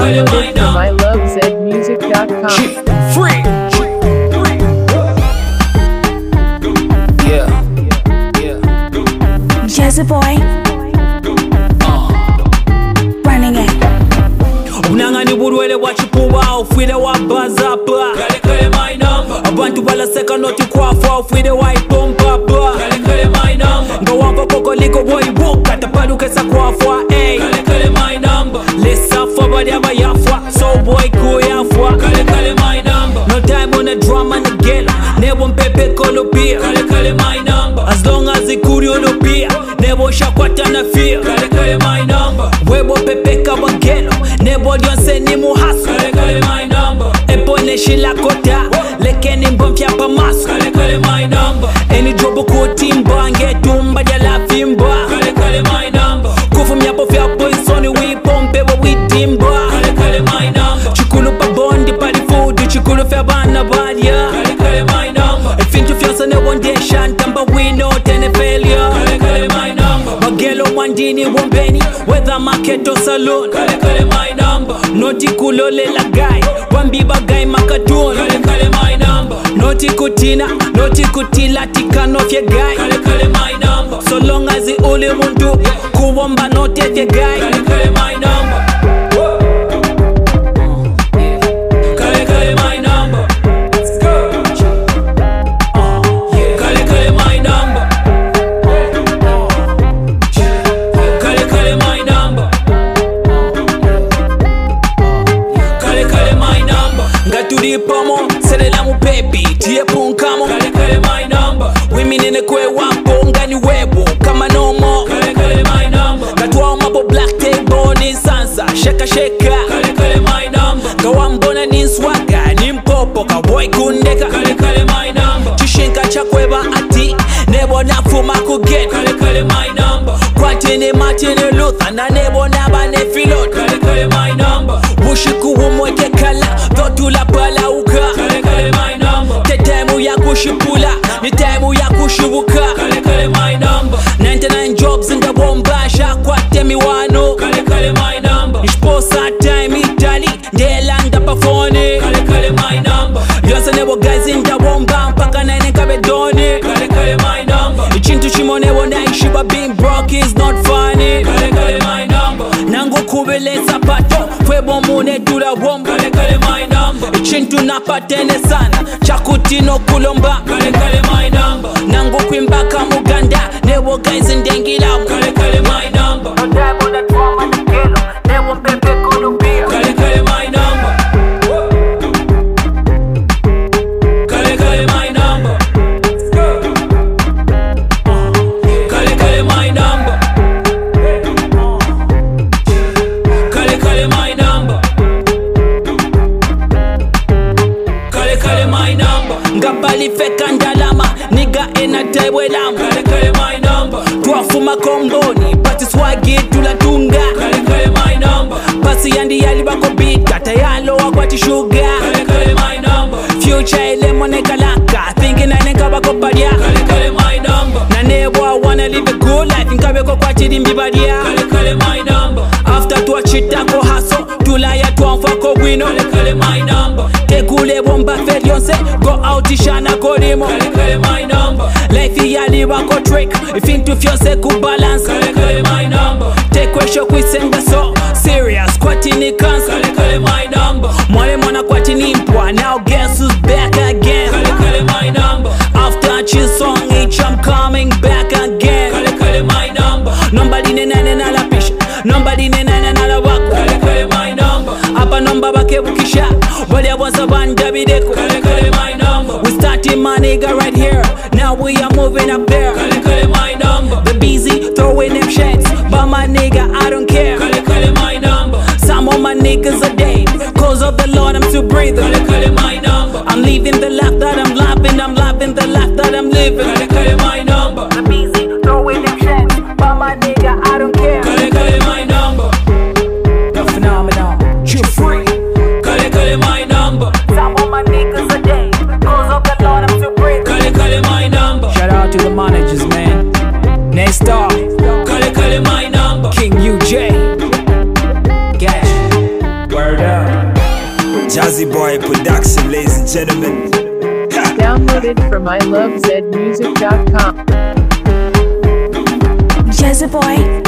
Download it from ilovezmusic.com. Free. Jazzy boy, running it. Unangani burwele wachipuwa ufwile wabaza bla kale my number. Abantu balaseka noti kwafa ufwile waipompa bla kale my number. Ngawamba koko liko boy buka tapalukesa kwafa ey kale my number. Lesa fa bali abayafwa so boy kuyafwa kale my number. No time on the drama and the gala nebo mpepe kolopia kale my number. As long as ikuri olopia nebo shakwata na fear kale my number. Webo pepe kabagelo nebo dionse ni muhasu kale my number. Epone shila kota lekeni mbompya pa masu kale my number. Any jobo kutimba ngetumba jala fimba kale my number. Kufumya po fya poisoni wipompe wa witimba kale my number. Chikulu pa bondi pali food chikulu fya bana balia kale my number. Ifintu fyonsa ne wondeshan tamba wino tene failure kale my number. Magelo mwandini wombeni whether market or saloon kale my number. Noti kulole la guy wambiba guy makatun kale my number. Noti kutina noti kutila tikano fye guy kale my number. So long as the only muntu kuwomba note fye guy kale my number. Kale my number. Let's go. Kale my number. Kale my number. Kale my number. Ngaturi pomo selela mu baby tie punkamo kale my number. Women in the kwe wapo ngani webo kama no more kale my number. Ngatwa mabo black table ni sansa sheka kale my number. Kawambona ni swaga ni mpopo kaboy kundeka kale my number. Chishinka chakweba ati nebo nafuma kuget kale my number. Kwatini Martin Luther na nebo nabane filot kale my number. Bushiku umweke kala dhotula pala uka kale my number. Te time ya kushipula ni time ya kushubuka kale my number. 99 jobs in the bombasha kwate miwano kale my number. Ishposa time Italy ndelanda pafone kale my number. Yose nebo guys in the bomba mpaka nene kabedoni kale my number. Ichintu chimone wona ishiba being broke is not funny kale my number. Nango kubele sapato fwebo mune tula bomba kale my number. Ichintu napatene sana chakutino kulomba kale my number. Nango kwimbaka muganda nebo guys in dengila kale my number. No time on the drum and the kilo nebo pepe kolupia kale my number. Kale my number. Let's go. Kale my number. Kale my number. Kale my number. Ngapali feka ndalama niga ena taiwe lamba kale my number. Tuafuma komboni pati swagi tulatunga kale my number. Pasi yandi yali bako bita tayalo wakwati sugar kale my number. Future ele moneka laka thinking I neka bako padia kale my number. Na nebo I wanna live a good life nkabe ko kwati dimbibadia kale my number. After tuachita ko haso tulaya tuamfa ko wino kale my number. Tekule bomba ferionse go out ishana kolimo kale my number. Life yali bako trick if into fiance ku balance kale my number. Take question kwisenga so serious kwati ni cancer kale my number. Mwale mwana kwati ni mpwa now guess who's back again kale my number. After chill song each I'm coming back again kale my number. Nobody nene na la pisha nobody nene na la wako kale my number. Apa number bakebukisha wale abonsa bandabideko kale my number. We starting my nigga right here now we are moving up there kale my number. The busy throwing them shades but my nigga I don't care kale my number. Some of my niggas are dead cause of the Lord I'm still breathing kale my number. I'm living the life that I'm loving the life that I'm living kale my number. The busy throwing them shades but my nigga I don't care kale my number. The phenomenon you free kale my number. Some of my niggas are dead cause of the Lord I'm still breathing kale my number. Shout out to the managers man. Next star kale my number. King UJ Gash. Word Jazzy Boy production, ladies and gentlemen. Downloaded from ilovezmusic.com. Jazzy Boy.